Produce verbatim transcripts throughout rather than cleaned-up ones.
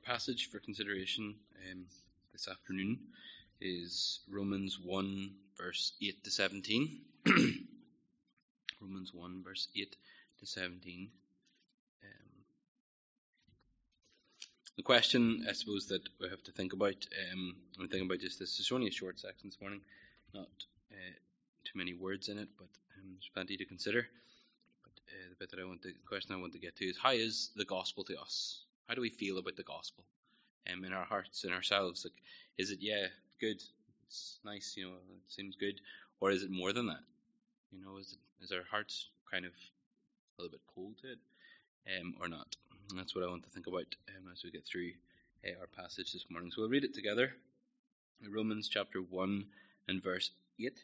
passage for consideration um, this afternoon is Romans one, verse eight to seventeen. Romans one, verse eight to seventeen. Um, the question, I suppose, that we have to think about, um, I'm thinking about just this, it's only a short section this morning, not uh, too many words in it, but um, there's plenty to consider. But uh, the bit that I want to, the question I want to get to is, how is the gospel to us? How do we feel about the gospel um, in our hearts, in ourselves? Like, is it, yeah, good, it's nice, you know, it seems good, or is it more than that? You know, is it, is our hearts kind of a little bit cold to it, um, or not? And that's what I want to think about um, as we get through uh, our passage this morning. So we'll read it together. Romans chapter one and verse eight.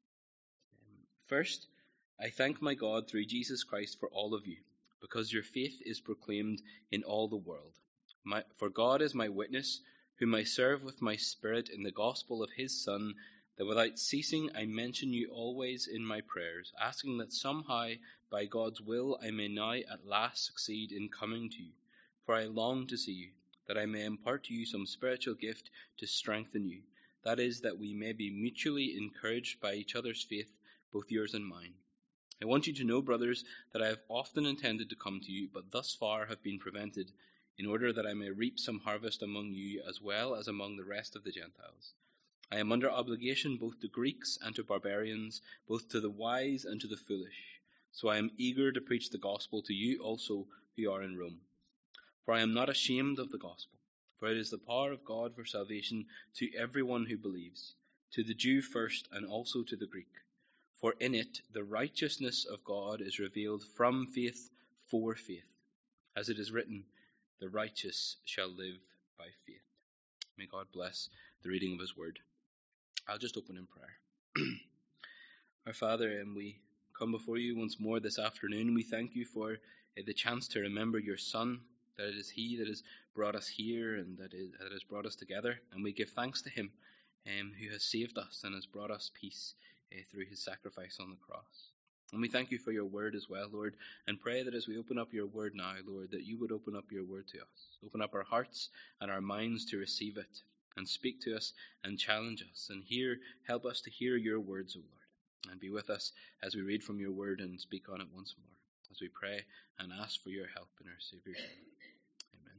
Um, First, I thank my God through Jesus Christ for all of you, because your faith is proclaimed in all the world. My, for God is my witness, whom I serve with my spirit in the gospel of his Son, that without ceasing I mention you always in my prayers, asking that somehow, by God's will, I may now at last succeed in coming to you. For I long to see you, that I may impart to you some spiritual gift to strengthen you. That is, that we may be mutually encouraged by each other's faith, both yours and mine. I want you to know, brothers, that I have often intended to come to you, but thus far have been prevented, in order that I may reap some harvest among you as well as among the rest of the Gentiles. I am under obligation both to Greeks and to barbarians, both to the wise and to the foolish. So I am eager to preach the gospel to you also who are in Rome. For I am not ashamed of the gospel, for it is the power of God for salvation to everyone who believes, to the Jew first and also to the Greek. For in it the righteousness of God is revealed from faith for faith. As it is written, the righteous shall live by faith. May God bless the reading of his word. I'll just open in prayer. Our Father, and we come before you once more this afternoon. We thank you for uh, the chance to remember your Son, that it is he that has brought us here and that, is, that has brought us together. And we give thanks to him um, who has saved us and has brought us peace uh, through his sacrifice on the cross. And we thank you for your word as well, Lord, and pray that as we open up your word now, Lord, that you would open up your word to us. Open up our hearts and our minds to receive it and speak to us and challenge us and hear, help us to hear your words, O Lord, and be with us as we read from your word and speak on it once more, as we pray and ask for your help in our Saviour's name.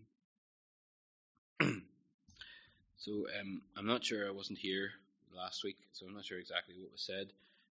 Amen. So um, I'm not sure, I wasn't here last week, so I'm not sure exactly what was said.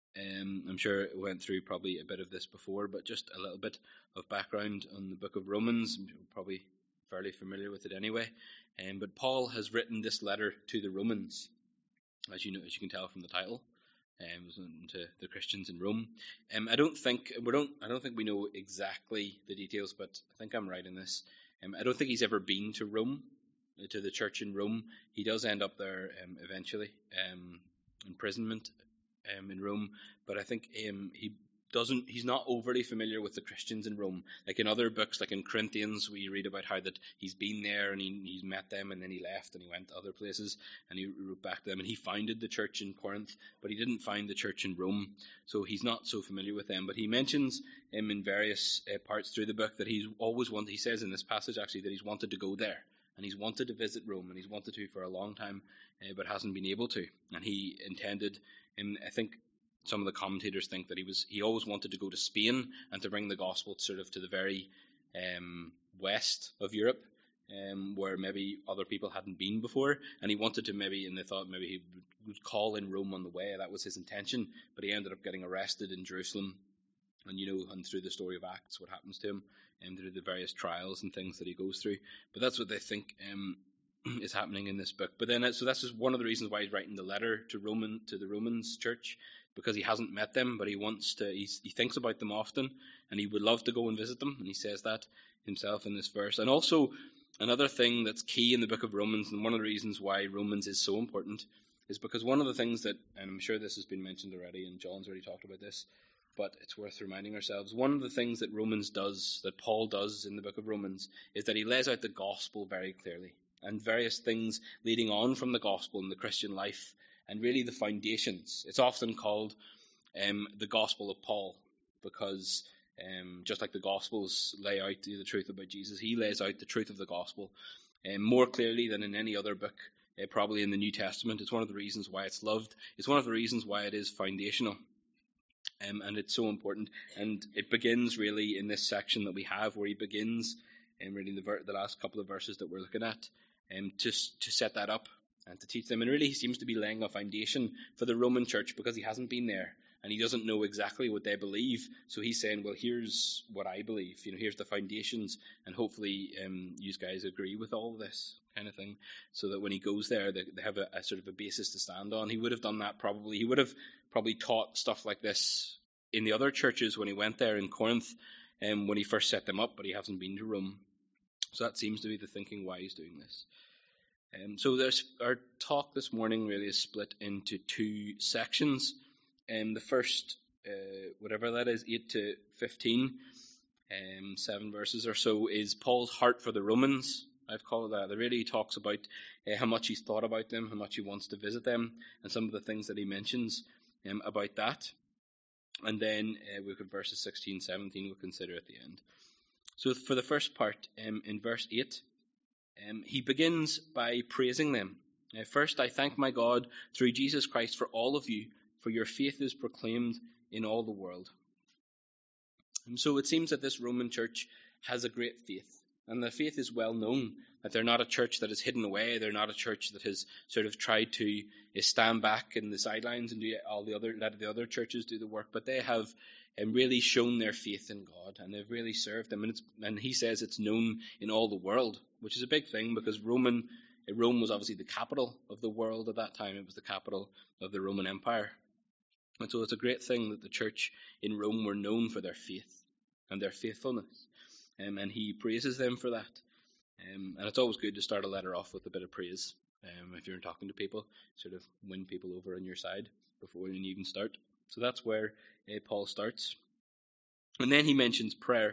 Um, I'm sure it went through probably a bit of this before, but just a little bit of background on the book of Romans. You're probably fairly familiar with it anyway. Um, but Paul has written this letter to the Romans, as you know, as you can tell from the title. Um, it was to the Christians in Rome. Um, I don't think we don't. I don't think we know exactly the details, but I think I'm right in this. Um, I don't think he's ever been to Rome, to the church in Rome. He does end up there um, eventually, um, imprisonment. Um, in Rome, but I think um, he doesn't. He's not overly familiar with the Christians in Rome. Like in other books, like in Corinthians, we read about how that he's been there and he, he's met them, and then he left and he went to other places and he wrote back to them, and he founded the church in Corinth, but he didn't find the church in Rome, so he's not so familiar with them. But he mentions him in various uh, parts through the book that he's always wanted. He says in this passage actually that he's wanted to go there. And he's wanted to visit Rome, and he's wanted to for a long time, uh, but hasn't been able to. And he intended, and I think some of the commentators think that he was he always wanted to go to Spain and to bring the gospel sort of to the very um, west of Europe, um, where maybe other people hadn't been before. And he wanted to maybe, and they thought maybe he would call in Rome on the way. That was his intention, but he ended up getting arrested in Jerusalem. And you know, and through the story of Acts, what happens to him, and through the various trials and things that he goes through. But that's what they think um, is happening in this book. But then, so that's just one of the reasons why he's writing the letter to Roman to the Romans church, because he hasn't met them, but he wants to. He's, he thinks about them often, and he would love to go and visit them. And he says that himself in this verse. And also, another thing that's key in the book of Romans, and one of the reasons why Romans is so important, is because one of the things that, and I'm sure this has been mentioned already, and John's already talked about this, but it's worth reminding ourselves. One of the things that Romans does, that Paul does in the book of Romans, is that he lays out the gospel very clearly, and various things leading on from the gospel in the Christian life, and really the foundations. It's often called um, the gospel of Paul, because um, just like the gospels lay out the truth about Jesus, he lays out the truth of the gospel. um, more clearly than in any other book, uh, probably in the New Testament. It's one of the reasons why it's loved. It's one of the reasons why it is foundational. Um, and it's so important. And it begins really in this section that we have, where he begins um, reading the, ver- the last couple of verses that we're looking at, um, to, to set that up and to teach them. And really he seems to be laying a foundation for the Roman church, because he hasn't been there and he doesn't know exactly what they believe. So he's saying, well, here's what I believe. You know, here's the foundations, and hopefully um, you guys agree with all of this kind of thing, so that when he goes there, they, they have a, a sort of a basis to stand on. He would have done that probably. He would have probably taught stuff like this in the other churches when he went there in Corinth, and um, when he first set them up, but he hasn't been to Rome. So that seems to be the thinking why he's doing this. Um, so there's, our talk this morning really is split into two sections. Um, the first, uh, whatever that is, eight to fifteen, um, seven verses or so, is Paul's heart for the Romans. I've called that. It really talks about uh, how much he's thought about them, how much he wants to visit them, and some of the things that he mentions um, about that. And then uh, we've got verses sixteen, seventeen we'll consider at the end. So for the first part, um, in verse eight, um, he begins by praising them. Uh, First, I thank my God through Jesus Christ for all of you, for your faith is proclaimed in all the world. And so it seems that this Roman church has a great faith. And the faith is well known, that they're not a church that is hidden away. They're not a church that has sort of tried to stand back in the sidelines and do all the other, let the other churches do the work. But they have um, really shown their faith in God, and they've really served them. And, it's, and he says it's known in all the world, which is a big thing, because Roman, Rome was obviously the capital of the world at that time. It was the capital of the Roman Empire. And so it's a great thing that the church in Rome were known for their faith and their faithfulness. Um, and he praises them for that. Um, and it's always good to start a letter off with a bit of praise. Um, if you're talking to people, sort of win people over on your side before you even start. So that's where uh, Paul starts. And then he mentions prayer.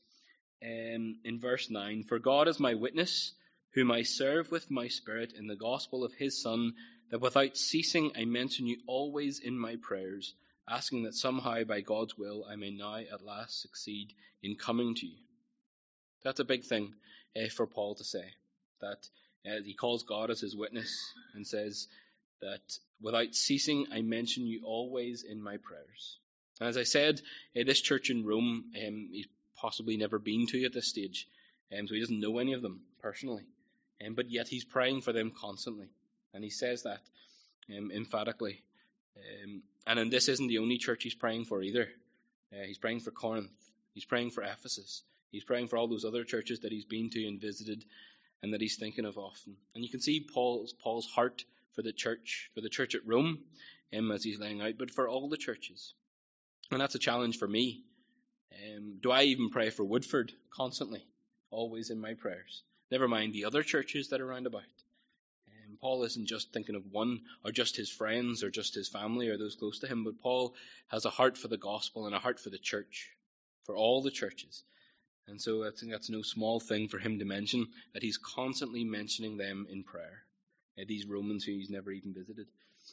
Um, in verse nine, for God is my witness, whom I serve with my spirit in the gospel of his Son, that without ceasing I mention you always in my prayers, asking that somehow by God's will I may now at last succeed in coming to you. That's a big thing uh, for Paul to say, that uh, he calls God as his witness and says that without ceasing I mention you always in my prayers. And as I said, uh, this church in Rome, um, he's possibly never been to at this stage, um, so he doesn't know any of them personally, um, but yet he's praying for them constantly, and he says that um, emphatically. Um, and then this isn't the only church he's praying for either. Uh, he's praying for Corinth, he's praying for Ephesus, he's praying for all those other churches that he's been to and visited and that he's thinking of often. And you can see Paul's Paul's heart for the church, for the church at Rome, um, as he's laying out, but for all the churches. And that's a challenge for me. Um, do I even pray for Woodford constantly, always in my prayers? Never mind the other churches that are round about. Um, Paul isn't just thinking of one, or just his friends, or just his family, or those close to him, but Paul has a heart for the gospel and a heart for the church, for all the churches. And so I think that's no small thing for him to mention, that he's constantly mentioning them in prayer. Uh, these Romans who he's never even visited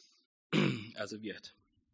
as of yet.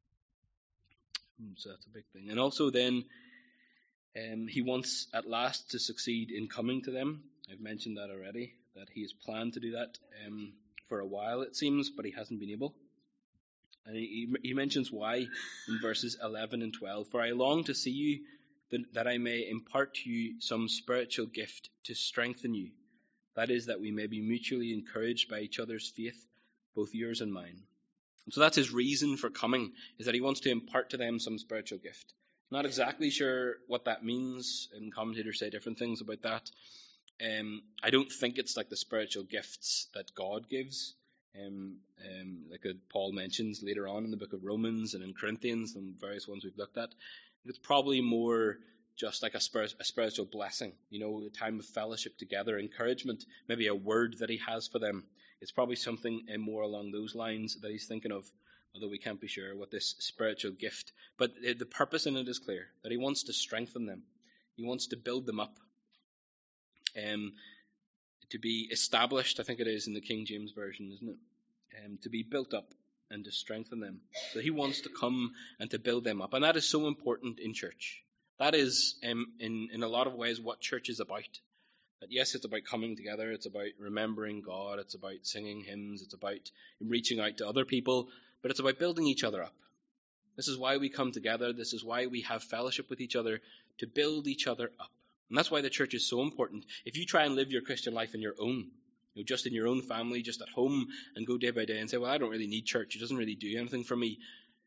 So that's a big thing. And also then, um, he wants at last to succeed in coming to them. I've mentioned that already, that he has planned to do that um, for a while, it seems, but he hasn't been able. And he, he mentions why in verses eleven and twelve. For I long to see you, that, that I may impart to you some spiritual gift to strengthen you. That is, that we may be mutually encouraged by each other's faith, both yours and mine. So that's his reason for coming, is that he wants to impart to them some spiritual gift. Not exactly sure what that means, and commentators say different things about that. Um, I don't think it's like the spiritual gifts that God gives, um, um, like Paul mentions later on in the book of Romans and in Corinthians and various ones we've looked at. It's probably more just like a, spirit, a spiritual blessing, you know, a time of fellowship together, encouragement, maybe a word that he has for them. It's probably something uh, more along those lines that he's thinking of, although we can't be sure what this spiritual gift. But uh, the purpose in it is clear, that he wants to strengthen them. He wants to build them up. Um, to be established, I think it is in the King James Version, isn't it? Um, to be built up and to strengthen them. So he wants to come and to build them up. And that is so important in church. That is, um, in, in a lot of ways, what church is about. That yes, it's about coming together, it's about remembering God, it's about singing hymns, it's about reaching out to other people, but it's about building each other up. This is why we come together, this is why we have fellowship with each other, to build each other up. And that's why the church is so important. If you try and live your Christian life in your own, you know, just in your own family, just at home, and go day by day and say, well, I don't really need church, it doesn't really do anything for me,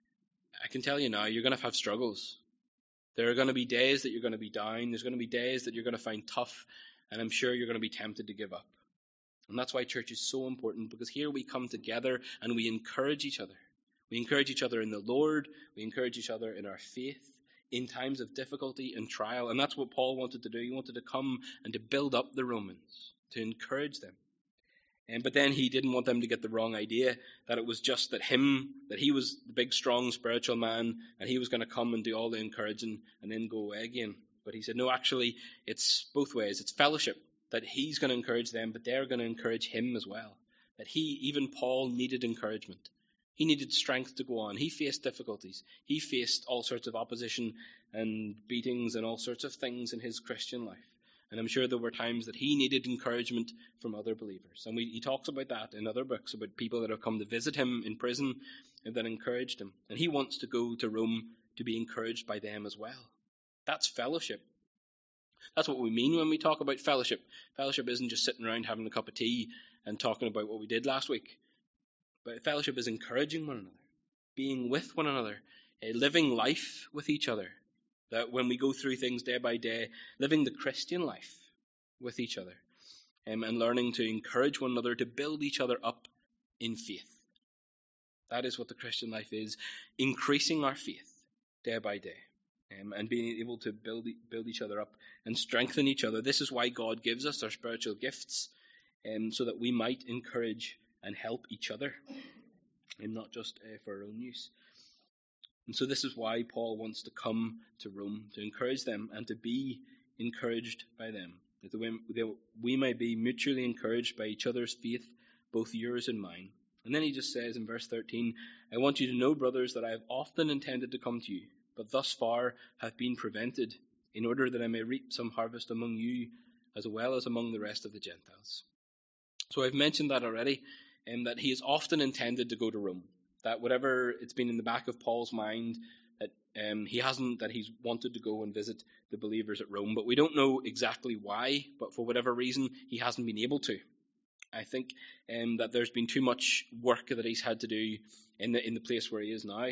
I can tell you now, you're going to have struggles. There are going to be days that you're going to be down, there's going to be days that you're going to find tough, and I'm sure you're going to be tempted to give up. And that's why church is so important, because here we come together and we encourage each other. We encourage each other in the Lord, we encourage each other in our faith, in times of difficulty and trial. And that's what Paul wanted to do. He wanted to come and to build up the Romans, to encourage them. And, but then he didn't want them to get the wrong idea, that it was just that him, that he was the big, strong, spiritual man, and he was going to come and do all the encouraging and then go away again. But he said, no, actually, it's both ways. It's fellowship, that he's going to encourage them, but they're going to encourage him as well. That he, even Paul, needed encouragement. He needed strength to go on. He faced difficulties. He faced all sorts of opposition and beatings and all sorts of things in his Christian life. And I'm sure there were times that he needed encouragement from other believers. And we, he talks about that in other books, about people that have come to visit him in prison and that encouraged him. And he wants to go to Rome to be encouraged by them as well. That's fellowship. That's what we mean when we talk about fellowship. Fellowship isn't just sitting around having a cup of tea and talking about what we did last week. But fellowship is encouraging one another, being with one another, uh, living life with each other. That when we go through things day by day, living the Christian life with each other, um, and learning to encourage one another to build each other up in faith. That is what the Christian life is, increasing our faith day by day, um, and being able to build build each other up and strengthen each other. This is why God gives us our spiritual gifts, um, so that we might encourage and help each other, and not just uh, for our own use. And so this is why Paul wants to come to Rome, to encourage them and to be encouraged by them, that we, we may be mutually encouraged by each other's faith, both yours and mine. And then he just says in verse thirteen, I want you to know, brothers, that I have often intended to come to you, but thus far have been prevented, in order that I may reap some harvest among you, as well as among the rest of the Gentiles. So I've mentioned that already, and that he has often intended to go to Rome. That whatever it's been in the back of Paul's mind, that um, he hasn't, that he's wanted to go and visit the believers at Rome. But we don't know exactly why, but for whatever reason, he hasn't been able to. I think um, that there's been too much work that he's had to do in the in the place where he is now.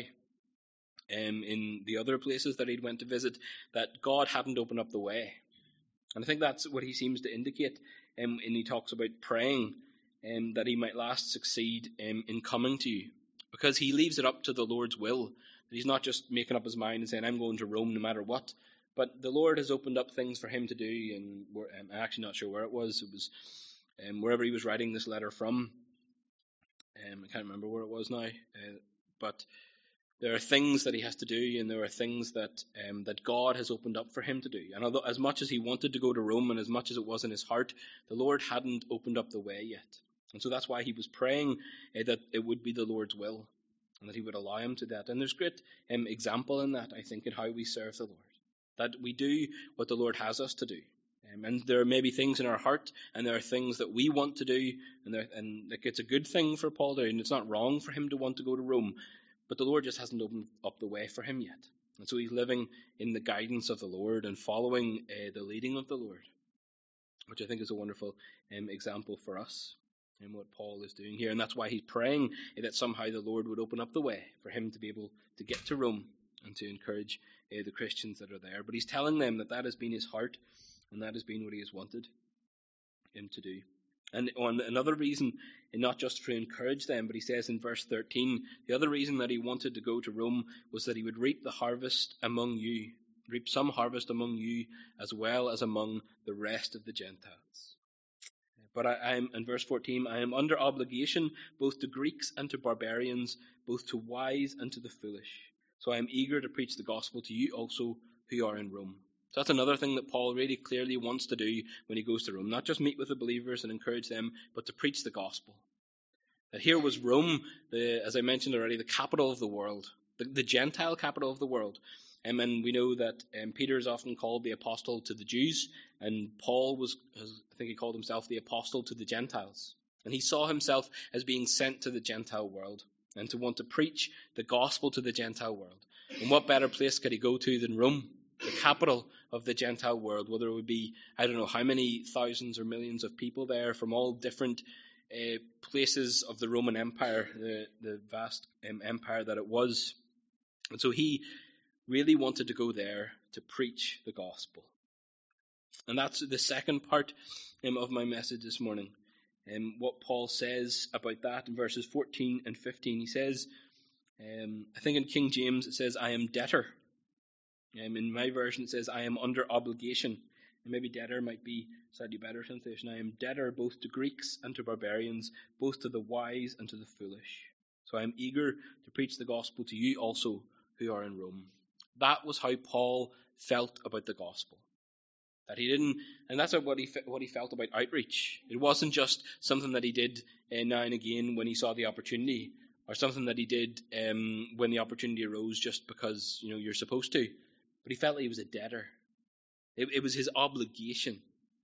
Um, in the other places that he'd went to visit, that God hadn't opened up the way. And I think that's what he seems to indicate, um, and he talks about praying um, that he might last succeed um, in coming to you. Because he leaves it up to the Lord's will. That he's not just making up his mind and saying, I'm going to Rome no matter what. But the Lord has opened up things for him to do. And um, I'm actually not sure where it was. It was um, wherever he was writing this letter from. Um, I can't remember where it was now. Uh, but there are things that he has to do. And there are things that um, that God has opened up for him to do. And although as much as he wanted to go to Rome and as much as it was in his heart, the Lord hadn't opened up the way yet. And so that's why he was praying uh, that it would be the Lord's will and that he would allow him to that. And there's great um, example in that, I think, in how we serve the Lord. That we do what the Lord has us to do. Um, and there may be things in our heart and there are things that we want to do. And, there, and like, it's a good thing for Paul to do. And it's not wrong for him to want to go to Rome. But the Lord just hasn't opened up the way for him yet. And so he's living in the guidance of the Lord and following uh, the leading of the Lord. Which I think is a wonderful um, example for us. And what Paul is doing here. And that's why he's praying that somehow the Lord would open up the way for him to be able to get to Rome and to encourage uh, the Christians that are there. But he's telling them that that has been his heart and that has been what he has wanted him to do. And on another reason, and not just to encourage them, but he says in verse thirteen, the other reason that he wanted to go to Rome was that he would reap the harvest among you, reap some harvest among you as well as among the rest of the Gentiles. But I, I am, in verse fourteen, I am under obligation both to Greeks and to barbarians, both to wise and to the foolish. So I am eager to preach the gospel to you also who are in Rome. So that's another thing that Paul really clearly wants to do when he goes to Rome. Not just meet with the believers and encourage them, but to preach the gospel. That here was Rome, the, as I mentioned already, the capital of the world, the, the Gentile capital of the world. Um, and we know that um, Peter is often called the apostle to the Jews, and Paul was, I think he called himself the apostle to the Gentiles. And he saw himself as being sent to the Gentile world and to want to preach the gospel to the Gentile world. And what better place could he go to than Rome, the capital of the Gentile world, where there would be, I don't know how many thousands or millions of people there from all different uh, places of the Roman Empire, the, the vast um, empire that it was. And so he really wanted to go there to preach the gospel. And that's the second part um, of my message this morning. Um, what Paul says about that in verses fourteen and fifteen. He says, um, I think in King James it says, I am debtor. Um, in my version it says, I am under obligation. And maybe debtor might be a slightly better translation. I am debtor both to Greeks and to barbarians, both to the wise and to the foolish. So I am eager to preach the gospel to you also who are in Rome. That was how Paul felt about the gospel. That he didn't, and that's what he what he felt about outreach. It wasn't just something that he did uh, now and again when he saw the opportunity, or something that he did um, when the opportunity arose just because you know you're supposed to. But he felt he was a debtor. It, it was his obligation,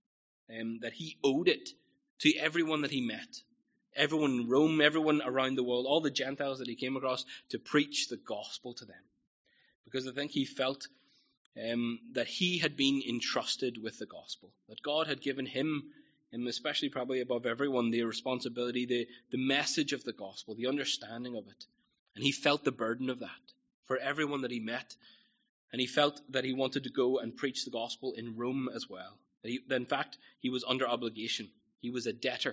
um, that he owed it to everyone that he met, everyone in Rome, everyone around the world, all the Gentiles that he came across, to preach the gospel to them. Because I think he felt um, that he had been entrusted with the gospel, that God had given him, and especially probably above everyone, the responsibility, the, the message of the gospel, the understanding of it. And he felt the burden of that for everyone that he met. And he felt that he wanted to go and preach the gospel in Rome as well. That he, that in fact, he was under obligation. He was a debtor.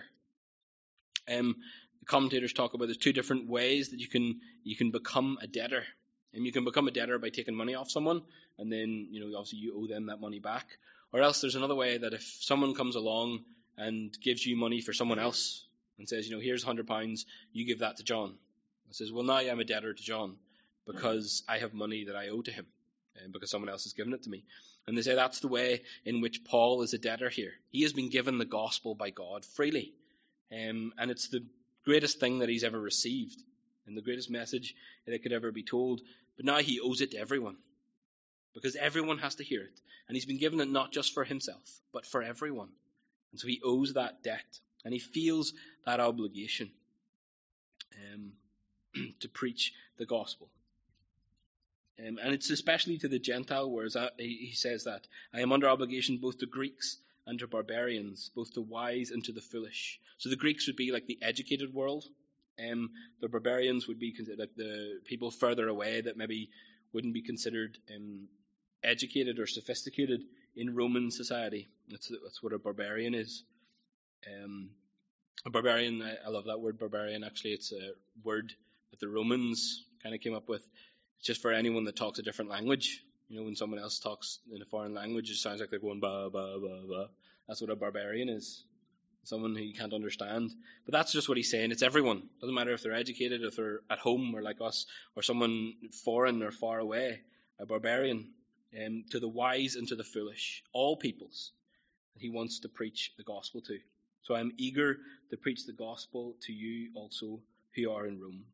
Um, the commentators talk about there's two different ways that you can you can become a debtor. And you can become a debtor by taking money off someone, and then you know obviously you owe them that money back. Or else there's another way that if someone comes along and gives you money for someone else and says, you know, here's a hundred pounds, you give that to John. And says, well, now I'm a debtor to John because I have money that I owe to him. And because someone else has given it to me. And they say that's the way in which Paul is a debtor here. He has been given the gospel by God freely. Um, and it's the greatest thing that he's ever received. And the greatest message that could ever be told. But now he owes it to everyone. Because everyone has to hear it. And he's been given it not just for himself, but for everyone. And so he owes that debt. And he feels that obligation um, to preach the gospel. Um, and it's especially to the Gentile, whereas I, he says that, I am under obligation both to Greeks and to barbarians, both to wise and to the foolish. So the Greeks would be like the educated world. Um, the barbarians would be like the people further away that maybe wouldn't be considered um, educated or sophisticated in Roman society. That's, that's what a barbarian is. Um, a barbarian, I, I love that word barbarian. Actually, it's a word that the Romans kind of came up with. It's just for anyone that talks a different language. You know, when someone else talks in a foreign language, it sounds like they're going ba, ba, ba, ba. That's what a barbarian is. Someone who you can't understand. But that's just what he's saying. It's everyone. Doesn't matter if they're educated, if they're at home or like us, or someone foreign or far away. A barbarian. Um, to the wise and to the foolish. All peoples that he wants to preach the gospel to. So I'm eager to preach the gospel to you also who are in Rome.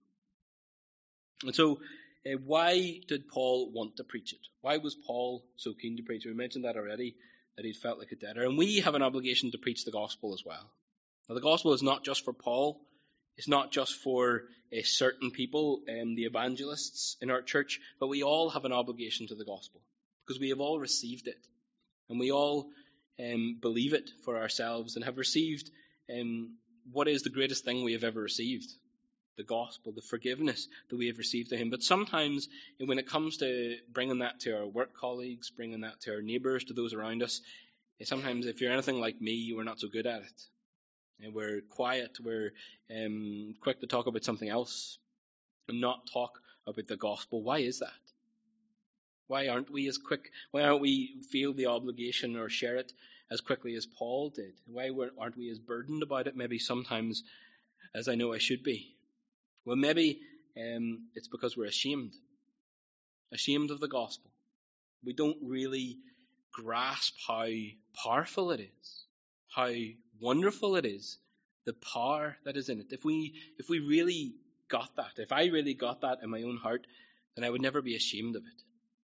And so, Uh, why did Paul want to preach it? Why was Paul so keen to preach it? We mentioned that already, that he felt like a debtor. And we have an obligation to preach the gospel as well. Now, the gospel is not just for Paul. It's not just for uh, certain people, um, the evangelists in our church, but we all have an obligation to the gospel because we have all received it. And we all um, believe it for ourselves and have received um, what is the greatest thing we have ever received. The gospel, the forgiveness that we have received to him. But sometimes when it comes to bringing that to our work colleagues, bringing that to our neighbours, to those around us, sometimes if you're anything like me, we're not so good at it. And we're quiet, we're um, quick to talk about something else and not talk about the gospel. Why is that? Why aren't we as quick? Why aren't we feel the obligation or share it as quickly as Paul did? Why aren't we as burdened about it maybe sometimes as I know I should be? Well, maybe um, it's because we're ashamed. Ashamed of the gospel. We don't really grasp how powerful it is. How wonderful it is. The power that is in it. If we, if we really got that, if I really got that in my own heart, then I would never be ashamed of it.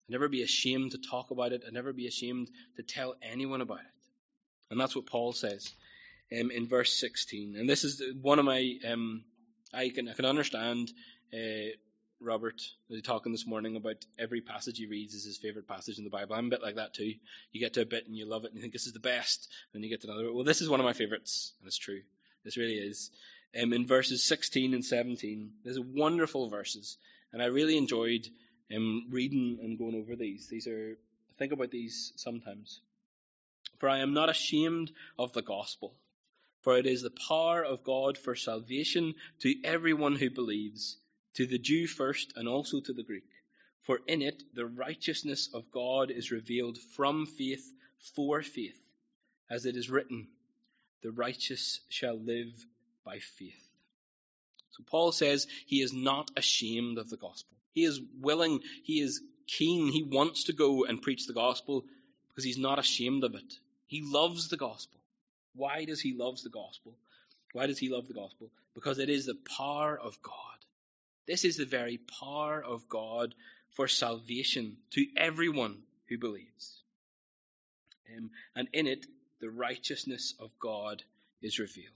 I'd never be ashamed to talk about it. I'd never be ashamed to tell anyone about it. And that's what Paul says um, in verse sixteen. And this is one of my, um, I can I can understand uh, Robert talking this morning about every passage he reads is his favourite passage in the Bible. I'm a bit like that too. You get to a bit and you love it and you think this is the best. And you get to another bit. Well, this is one of my favourites. And it's true. This really is. Um, in verses sixteen and seventeen, there's wonderful verses. And I really enjoyed um, reading and going over these. These are, think about these sometimes. For I am not ashamed of the gospel, for it is the power of God for salvation to everyone who believes, to the Jew first and also to the Greek. For in it the righteousness of God is revealed from faith for faith, as it is written, the righteous shall live by faith. So Paul says he is not ashamed of the gospel. He is willing, he is keen, he wants to go and preach the gospel because he's not ashamed of it. He loves the gospel. Why does he love the gospel? Why does he love the gospel? Because it is the power of God. This is the very power of God for salvation to everyone who believes. Um, and in it, the righteousness of God is revealed.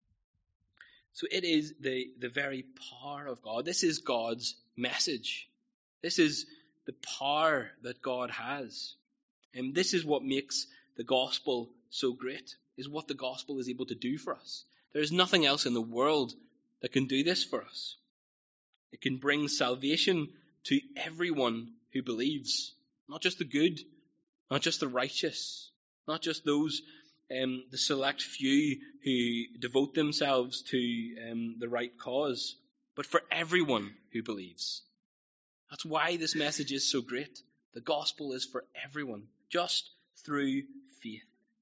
So it is the, the very power of God. This is God's message. This is the power that God has. And this is what makes the gospel so great, is what the gospel is able to do for us. There is nothing else in the world that can do this for us. It can bring salvation to everyone who believes. Not just the good, not just the righteous, not just those, um, the select few who devote themselves to um, the right cause, but for everyone who believes. That's why this message is so great. The gospel is for everyone, just through faith.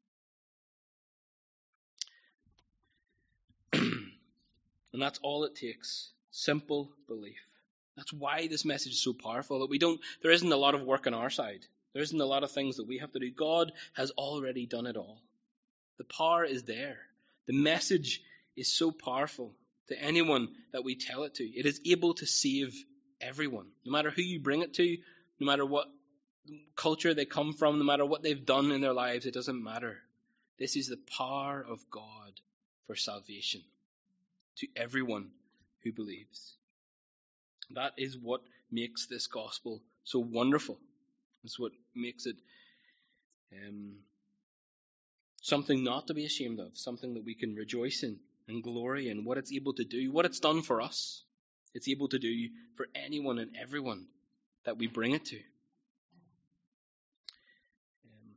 And that's all it takes. Simple belief. That's why this message is so powerful. That we don't, there isn't a lot of work on our side. There isn't a lot of things that we have to do. God has already done it all. The power is there. The message is so powerful to anyone that we tell it to. It is able to save everyone. No matter who you bring it to, no matter what culture they come from, no matter what they've done in their lives, it doesn't matter. This is the power of God for salvation to everyone who believes. That is what makes this gospel so wonderful. That's what makes it um, something not to be ashamed of, something that we can rejoice in and glory in, what it's able to do, what it's done for us. It's able to do for anyone and everyone that we bring it to. Um,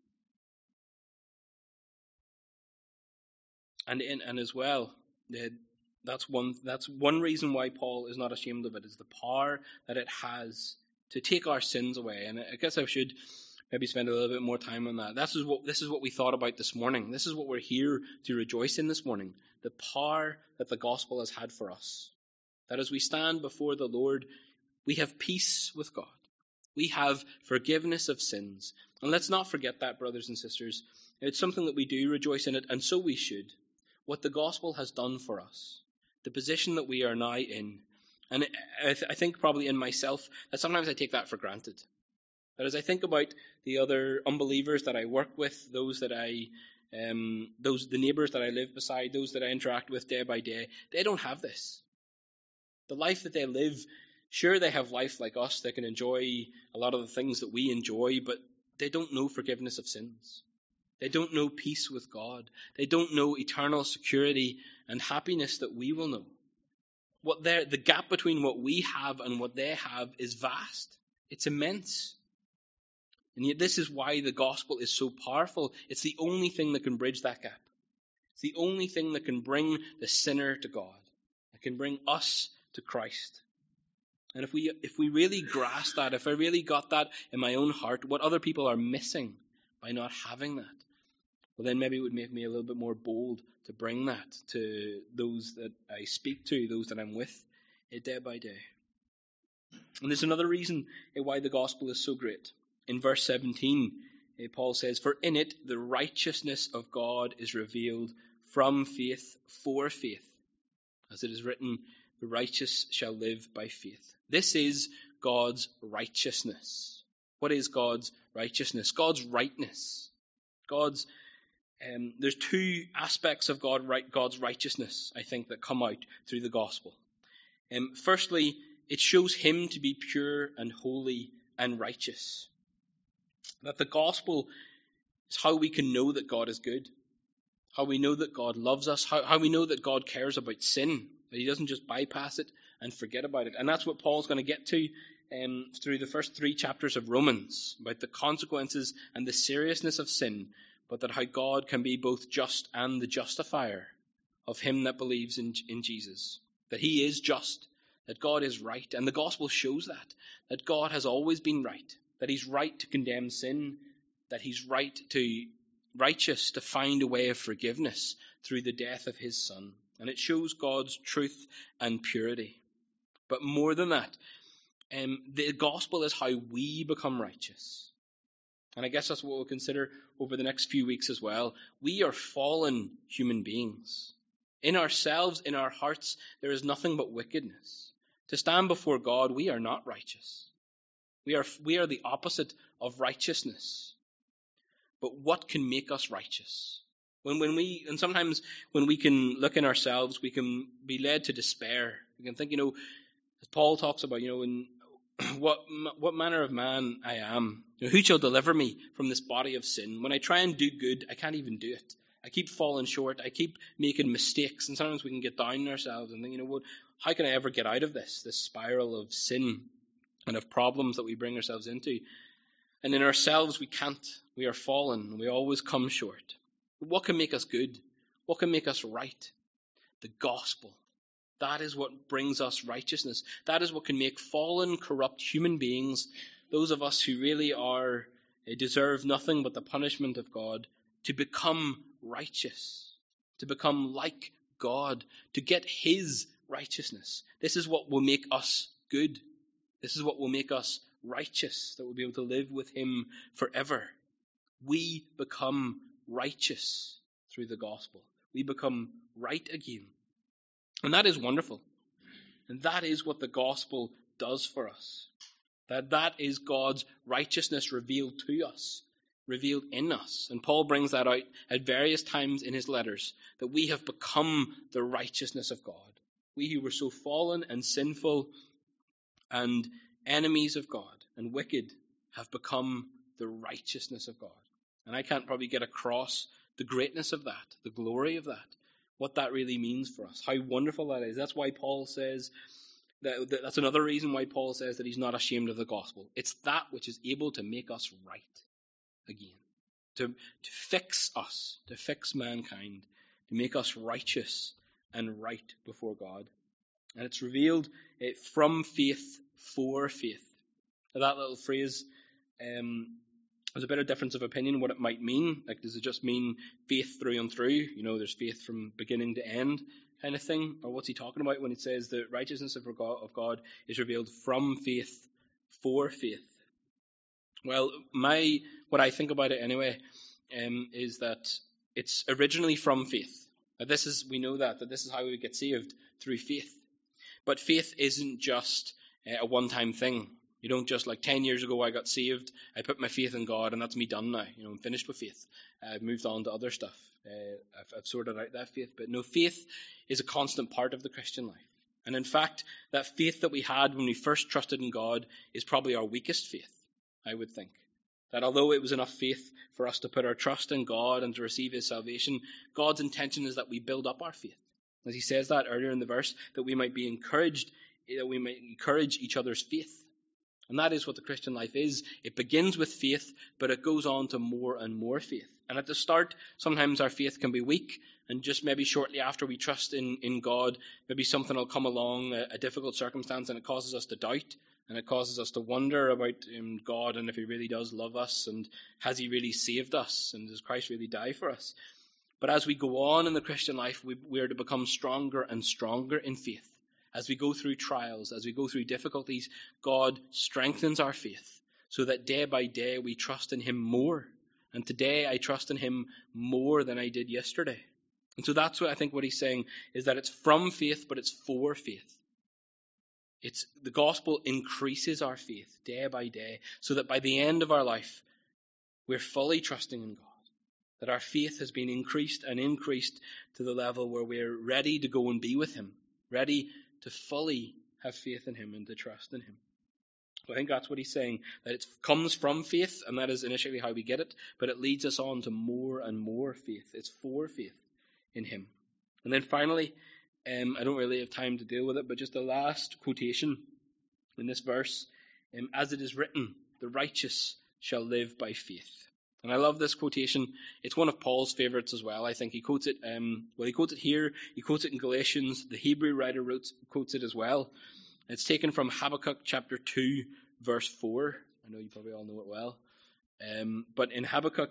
and in, and as well, the, That's one, that's one reason why Paul is not ashamed of it, is the power that it has to take our sins away. And I guess I should maybe spend a little bit more time on that. This is what, this is what we thought about this morning. This is what we're here to rejoice in this morning. The power that the gospel has had for us. That as we stand before the Lord, we have peace with God. We have forgiveness of sins. And let's not forget that, brothers and sisters. It's something that we do rejoice in it, and so we should. What the gospel has done for us. The position that we are now in. And I, th- I think probably in myself that sometimes I take that for granted. That as I think about the other unbelievers that I work with, those that I, um, those the neighbours that I live beside, those that I interact with day by day, they don't have this. The life that they live, sure they have life like us. They can enjoy a lot of the things that we enjoy, but they don't know forgiveness of sins. They don't know peace with God. They don't know eternal security and happiness that we will know. What the gap between what we have and what they have is vast. It's immense. And yet this is why the gospel is so powerful. It's the only thing that can bridge that gap. It's the only thing that can bring the sinner to God. That can bring us to Christ. And if we if we really grasp that, if I really got that in my own heart, what other people are missing by not having that, well then maybe it would make me a little bit more bold to bring that to those that I speak to, those that I'm with, day by day. And there's another reason why the gospel is so great. In verse seventeen, Paul says, "For in it the righteousness of God is revealed from faith for faith. As it is written, the righteous shall live by faith." This is God's righteousness. What is God's righteousness? God's rightness. God's um, there's two aspects of God, right, God's righteousness, I think, that come out through the gospel. Um, firstly, it shows him to be pure and holy and righteous. That the gospel is how we can know that God is good, how we know that God loves us, how, how we know that God cares about sin, that he doesn't just bypass it and forget about it. And that's what Paul's going to get to um, through the first three chapters of Romans, about the consequences and the seriousness of sin, but that how God can be both just and the justifier of him that believes in, in Jesus. That he is just, that God is right. And the gospel shows that, that God has always been right, that he's right to condemn sin, that he's right to, righteous to find a way of forgiveness through the death of his Son. And it shows God's truth and purity. But more than that, um, the gospel is how we become righteous. And I guess that's what we'll consider over the next few weeks as well. We are fallen human beings. In ourselves, in our hearts, there is nothing but wickedness. To stand before God, we are not righteous. We are, we are the opposite of righteousness. But what can make us righteous? When, when we, and sometimes when we can look in ourselves, we can be led to despair. We can think, you know, as Paul talks about, you know, in what what manner of man I am. You know, who shall deliver me from this body of sin? When I try and do good, I can't even do it. I keep falling short. I keep making mistakes. And sometimes we can get down on ourselves and think, you know what, how can I ever get out of this, this spiral of sin and of problems that we bring ourselves into? And in ourselves, we can't. We are fallen. We always come short. But what can make us good? What can make us right? The gospel. That is what brings us righteousness. That is what can make fallen, corrupt human beings, those of us who really are, deserve nothing but the punishment of God, to become righteous, to become like God, to get his righteousness. This is what will make us good. This is what will make us righteous, that we'll be able to live with him forever. We become righteous through the gospel. We become right again. And that is wonderful. And that is what the gospel does for us. That that is God's righteousness revealed to us, revealed in us. And Paul brings that out at various times in his letters, that we have become the righteousness of God. We who were so fallen and sinful and enemies of God and wicked have become the righteousness of God. And I can't probably get across the greatness of that, the glory of that, what that really means for us, how wonderful that is. That's why Paul says, that, that that's another reason why Paul says that he's not ashamed of the gospel. It's that which is able to make us right again, to, to fix us, to fix mankind, to make us righteous and right before God. And it's revealed uh, from faith for faith. Now, that little phrase, um, there's a bit of difference of opinion what it might mean. Like, does it just mean faith through and through? You know, there's faith from beginning to end kind of thing? Or what's he talking about when he says the righteousness of God, of God is revealed from faith for faith? Well, my what I think about it anyway um, is that it's originally from faith. Now, this is we know that that this is how we get saved, through faith. But faith isn't just uh, a one-time thing. You don't just, like, ten years ago I got saved, I put my faith in God, and that's me done now. You know, I'm finished with faith. I've moved on to other stuff. Uh, I've, I've sorted out that faith. But no, faith is a constant part of the Christian life. And in fact, that faith that we had when we first trusted in God is probably our weakest faith, I would think. That although it was enough faith for us to put our trust in God and to receive his salvation, God's intention is that we build up our faith. As he says that earlier in the verse, that we might be encouraged, that we might encourage each other's faith. And that is what the Christian life is. It begins with faith, but it goes on to more and more faith. And at the start, sometimes our faith can be weak, and just maybe shortly after we trust in, in God, maybe something will come along, a, a difficult circumstance, and it causes us to doubt, and it causes us to wonder about um, God and if he really does love us, and has he really saved us, and does Christ really die for us? But as we go on in the Christian life, we, we are to become stronger and stronger in faith. As we go through trials, as we go through difficulties, God strengthens our faith so that day by day we trust in him more. And today I trust in him more than I did yesterday. And so that's what I think what he's saying is that it's from faith, but it's for faith. It's the gospel increases our faith day by day, so that by the end of our life, we're fully trusting in God. That our faith has been increased and increased to the level where we're ready to go and be with him, ready to fully have faith in him and to trust in him. So I think that's what he's saying, that it comes from faith, and that is initially how we get it, but it leads us on to more and more faith. It's for faith in him. And then finally, um, I don't really have time to deal with it, but just the last quotation in this verse, um, as it is written, the righteous shall live by faith. And I love this quotation. It's one of Paul's favorites as well. I think he quotes it, um, well, he quotes it here, he quotes it in Galatians. The Hebrew writer wrote, quotes it as well. It's taken from Habakkuk chapter two, verse four. I know you probably all know it well. Um, but in Habakkuk,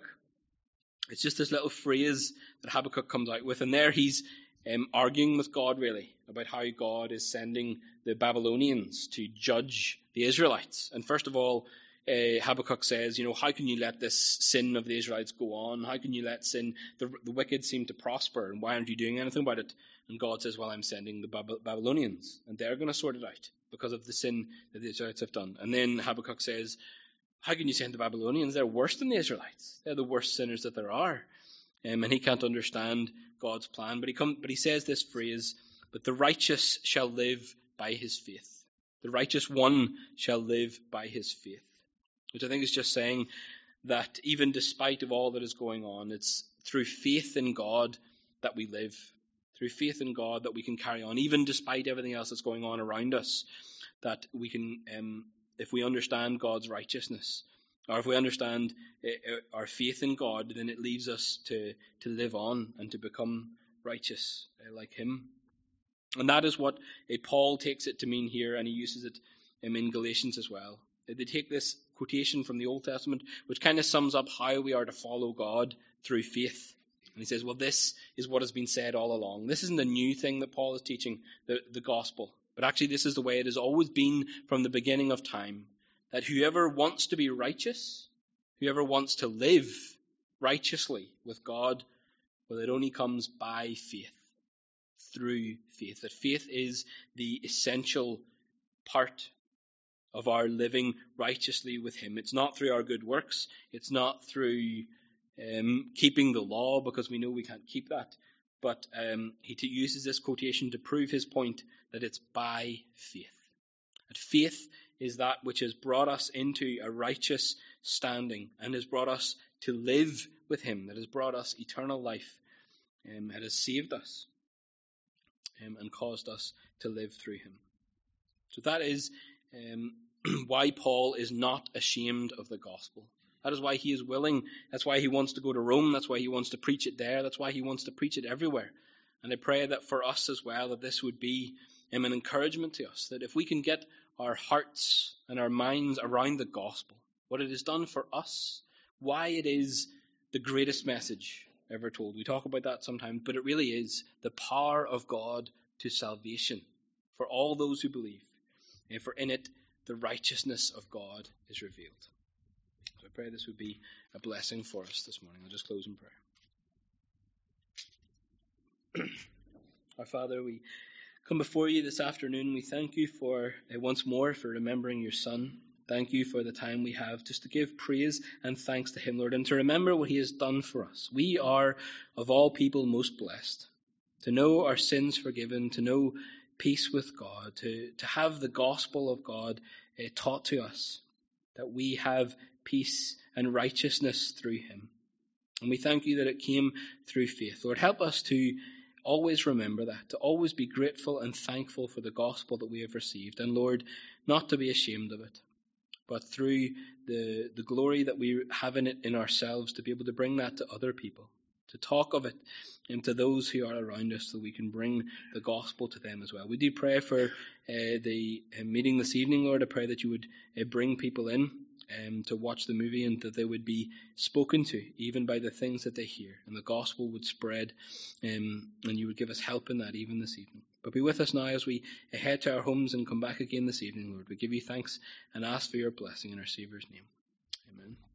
it's just this little phrase that Habakkuk comes out with. And there he's um, arguing with God, really, about how God is sending the Babylonians to judge the Israelites. And first of all, uh, Habakkuk says, you know, how can you let this sin of the Israelites go on? How can you let sin, the, the wicked seem to prosper? And why aren't you doing anything about it? And God says, well, I'm sending the Bab- Babylonians, and they're going to sort it out because of the sin that the Israelites have done. And then Habakkuk says, how can you send the Babylonians? They're worse than the Israelites. They're the worst sinners that there are. Um, and he can't understand God's plan. But he come, but he says this phrase, but the righteous shall live by his faith. The righteous one shall live by his faith. Which I think is just saying that even despite of all that is going on, it's through faith in God that we live. Through faith in God that we can carry on, even despite everything else that's going on around us, that we can, um, if we understand God's righteousness, or if we understand uh, our faith in God, then it leaves us to, to live on and to become righteous uh, like him. And that is what uh, Paul takes it to mean here, and he uses it um, in Galatians as well. They take this quotation from the Old Testament, which kind of sums up how we are to follow God through faith. And he says, well, this is what has been said all along. This isn't a new thing that Paul is teaching, the, the gospel. But actually, this is the way it has always been from the beginning of time. That whoever wants to be righteous, whoever wants to live righteously with God, well, it only comes by faith, through faith. That faith is the essential part of our living righteously with him. It's not through our good works. It's not through Um, keeping the law, because we know we can't keep that. But um, he t- uses this quotation to prove his point that it's by faith. That faith is that which has brought us into a righteous standing and has brought us to live with him, that has brought us eternal life, um, and has saved us um, and caused us to live through him. So that is um, why Paul is not ashamed of the gospel. That is why he is willing. That's why he wants to go to Rome. That's why he wants to preach it there. That's why he wants to preach it everywhere. And I pray that for us as well, that this would be um, an encouragement to us, that if we can get our hearts and our minds around the gospel, what it has done for us, why it is the greatest message ever told. We talk about that sometimes, but it really is the power of God to salvation for all those who believe. And for in it, the righteousness of God is revealed. So I pray this would be a blessing for us this morning. I'll just close in prayer. Our Father, we come before you this afternoon. We thank you for, uh, once more, for remembering your Son. Thank you for the time we have just to give praise and thanks to him, Lord, and to remember what he has done for us. We are, of all people, most blessed to know our sins forgiven, to know peace with God, to, to have the gospel of God uh, taught to us, that we have peace and righteousness through him. And we thank you that it came through faith. Lord, help us to always remember that, to always be grateful and thankful for the gospel that we have received. And Lord, not to be ashamed of it, but through the, the glory that we have in it in ourselves, to be able to bring that to other people, to talk of it and to those who are around us, so we can bring the gospel to them as well. We do pray for uh, the uh, meeting this evening, Lord. I pray that you would uh, bring people in um, to watch the movie, and that they would be spoken to even by the things that they hear, and the gospel would spread, um, and you would give us help in that even this evening. But be with us now as we head to our homes and come back again this evening, Lord. We give you thanks and ask for your blessing in our Saviour's name. Amen.